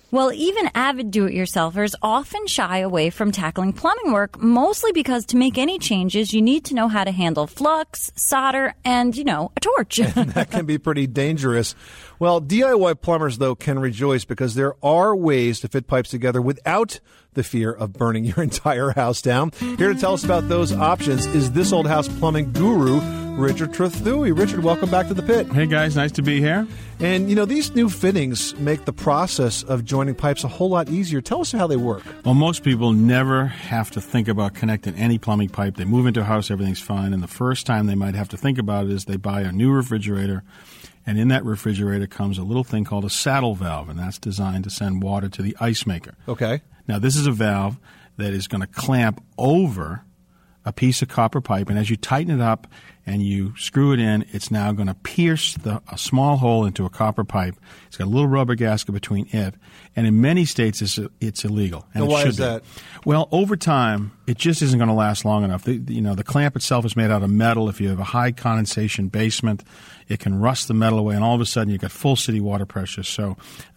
Well, even avid do-it-yourselfers often shy away from tackling plumbing work, mostly because to make any changes, you need to know how to handle flux, solder, and, a torch. That can be pretty dangerous. Well, DIY plumbers, though, can rejoice because there are ways to fit pipes together without the fear of burning your entire house down. Here to tell us about those options is This Old House plumbing guru, Richard Trethewey. Richard, welcome back to the pit. Hey, guys. Nice to be here. And, these new fittings make the process of joining pipes a whole lot easier. Tell us how they work. Well, most people never have to think about connecting any plumbing pipe. They move into a house, everything's fine, and the first time they might have to think about it is they buy a new refrigerator, and in that refrigerator comes a little thing called a saddle valve, and that's designed to send water to the ice maker. Okay. Now, this is a valve that is going to clamp over a piece of copper pipe, and as you tighten it up and you screw it in, it's now going to pierce a small hole into a copper pipe. It's got a little rubber gasket between it, and in many states it's illegal. And why is that? Well, over time, it just isn't going to last long enough. The clamp itself is made out of metal. If you have a high condensation basement, it can rust the metal away, and all of a sudden you've got full city water pressure. So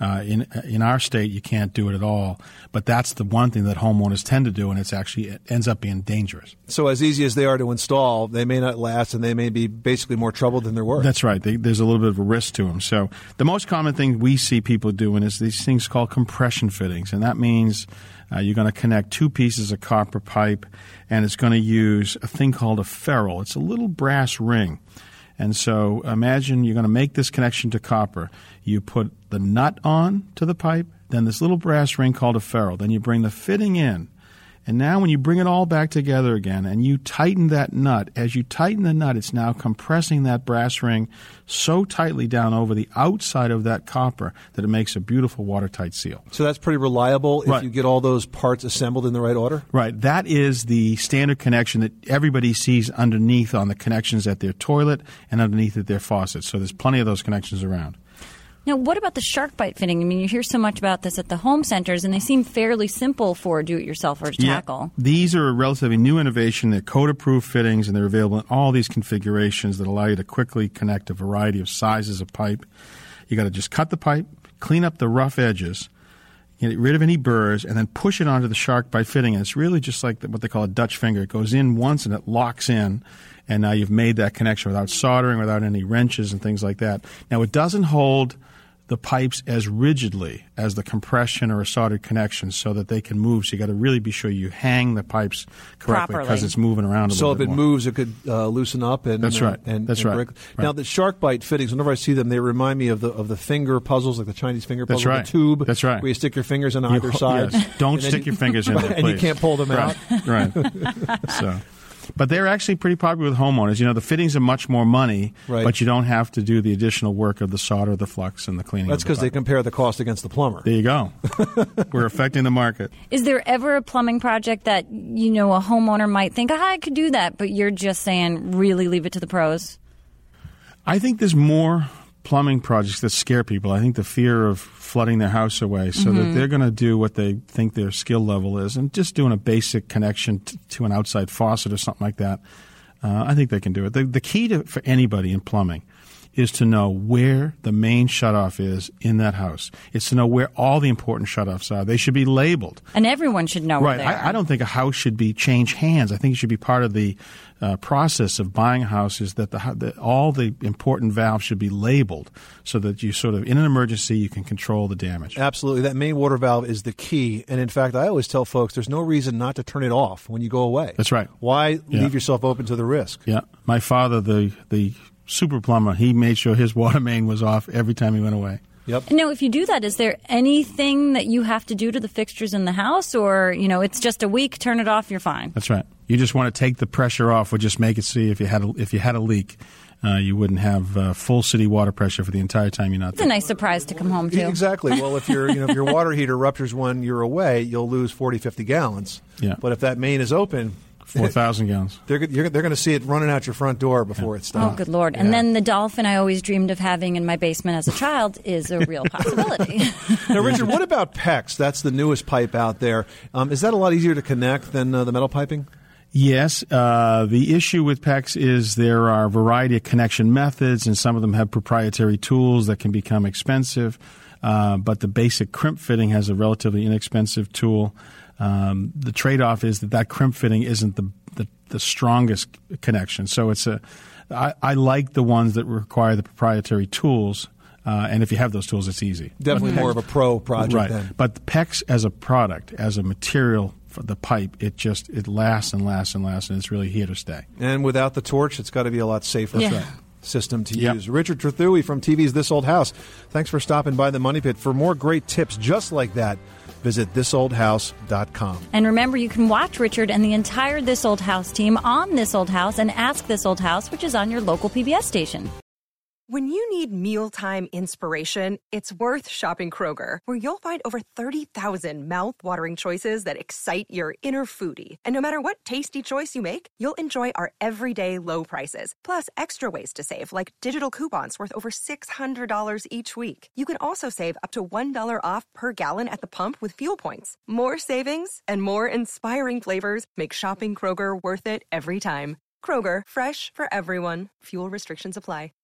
in our state, you can't do it at all. But that's the one thing that homeowners tend to do, and it ends up being dangerous. So as easy as they are to install, they may not last, and they may be basically more trouble than they're worth. That's right. There's a little bit of a risk to them. So the most common thing we see people doing is these things called compression fittings, and that means you're going to connect two pieces of copper pipe, and it's going to use a thing called a ferrule. It's a little brass ring. And so imagine you're going to make this connection to copper. You put the nut on to the pipe, then this little brass ring called a ferrule. Then you bring the fitting in. And now when you bring it all back together again and you tighten that nut, as you tighten the nut, it's now compressing that brass ring so tightly down over the outside of that copper that it makes a beautiful watertight seal. So that's pretty reliable Right. if you get all those parts assembled in the right order? Right. That is the standard connection that everybody sees underneath on the connections at their toilet and underneath at their faucet. So there's plenty of those connections around. Now, what about the shark bite fitting? I mean, you hear so much about this at the home centers, and they seem fairly simple for a do-it-yourselfer to tackle. These are a relatively new innovation. They're code-approved fittings, and they're available in all these configurations that allow you to quickly connect a variety of sizes of pipe. You got to just cut the pipe, clean up the rough edges, get rid of any burrs, and then push it onto the shark bite fitting. And it's really just like what they call a Dutch finger. It goes in once, and it locks in. And now you've made that connection without soldering, without any wrenches and things like that. Now, it doesn't hold the pipes as rigidly as the compression or a soldered connection so that they can move. So you got to really be sure you hang the pipes correctly because it's moving around a little bit more. So if it moves, it could loosen up and That's right. And right. Now the shark bite fittings, whenever I see them, they remind me of the finger puzzles, like the Chinese finger puzzle, That's right. the tube. That's right. Where you stick your fingers on either side. Yes. Don't stick your fingers in there, please. And you can't pull them out. Right. So. But they're actually pretty popular with homeowners. The fittings are much more money, but you don't have to do the additional work of the solder, the flux, and the cleaning. That's because they compare the cost against the plumber. There you go. We're affecting the market. Is there ever a plumbing project that, a homeowner might think, I could do that, but you're just saying really leave it to the pros? I think there's more plumbing projects that scare people. I think the fear of flooding their house away so that they're going to do what they think their skill level is, and just doing a basic connection to an outside faucet or something like that. I think they can do it. The key for anybody in plumbing is to know where the main shutoff is in that house. It's to know where all the important shutoffs are. They should be labeled. And everyone should know where they are. I don't think a house should change hands. I think it should be part of the process of buying a house is that all the important valves should be labeled so that you sort of, in an emergency, you can control the damage. Absolutely. That main water valve is the key. And in fact, I always tell folks there's no reason not to turn it off when you go away. That's right. Why leave yourself open to the risk? Yeah. My father, the super plumber, he made sure his water main was off every time he went away. Yep. Now, if you do that, is there anything that you have to do to the fixtures in the house, or it's just a week, turn it off, you're fine? That's right. You just want to take the pressure off, or just make it see if you had a leak, you wouldn't have full city water pressure for the entire time you're not there. It's a nice surprise to come home to. Exactly. Well, if your water heater ruptures when you're away, you'll lose 40, 50 gallons. Yeah. But if that main is open, 4,000 gallons. They're going to see it running out your front door before it stops. Oh, good Lord. Yeah. And then the dolphin I always dreamed of having in my basement as a child is a real possibility. Now, Richard, what about PEX? That's the newest pipe out there. Is that a lot easier to connect than the metal piping? Yes. The issue with PEX is there are a variety of connection methods, and some of them have proprietary tools that can become expensive. but the basic crimp fitting has a relatively inexpensive tool. The trade-off is that crimp fitting isn't the strongest connection. So I like the ones that require the proprietary tools. And if you have those tools, it's easy. Definitely more of a pro project right. then. But the PEX as a product, as a material for the pipe, it lasts and lasts and lasts, and it's really here to stay. And without the torch, it's got to be a lot safer. Yeah. System to use. Richard Trethewey from TV's This Old House. Thanks for stopping by the Money Pit. For more great tips just like that, visit thisoldhouse.com. And remember, you can watch Richard and the entire This Old House team on This Old House and Ask This Old House, which is on your local PBS station. When you need mealtime inspiration, it's worth shopping Kroger, where you'll find over 30,000 mouth-watering choices that excite your inner foodie. And no matter what tasty choice you make, you'll enjoy our everyday low prices, plus extra ways to save, like digital coupons worth over $600 each week. You can also save up to $1 off per gallon at the pump with fuel points. More savings and more inspiring flavors make shopping Kroger worth it every time. Kroger, fresh for everyone. Fuel restrictions apply.